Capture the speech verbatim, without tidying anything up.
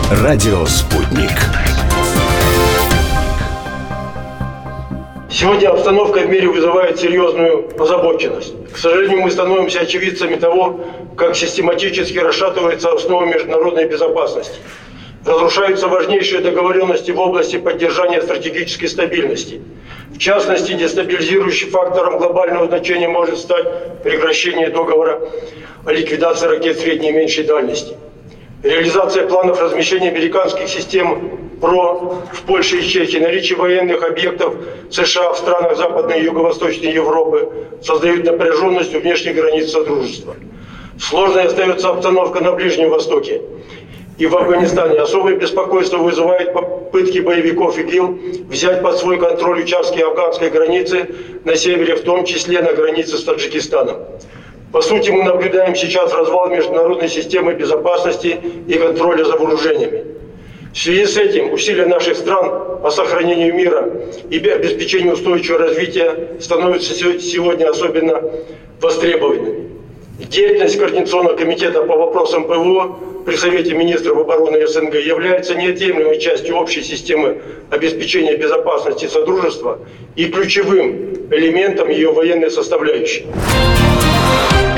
Радио «Спутник». Сегодня обстановка в мире вызывает серьезную озабоченность. К сожалению, мы становимся очевидцами того, как систематически расшатывается основа международной безопасности. Разрушаются важнейшие договоренности в области поддержания стратегической стабильности. В частности, дестабилизирующим фактором глобального значения может стать прекращение договора о ликвидации ракет средней и меньшей дальности. Реализация планов размещения американских систем ПРО в Польше и Чехии, наличие военных объектов США в странах Западной и Юго-Восточной Европы создают напряженность у внешних границ Содружества. Сложной остается обстановка на Ближнем Востоке и в Афганистане. Особое беспокойство вызывает попытки боевиков ИГИЛ взять под свой контроль участки афганской границы на севере, в том числе на границе с Таджикистаном. По сути, мы наблюдаем сейчас развал международной системы безопасности и контроля за вооружениями. В связи с этим усилия наших стран по сохранению мира и обеспечению устойчивого развития становятся сегодня особенно востребованными. Деятельность Координационного комитета по вопросам ПВО при Совете министров обороны СНГ является неотъемлемой частью общей системы обеспечения безопасности Содружества и ключевым элементом ее военной составляющей.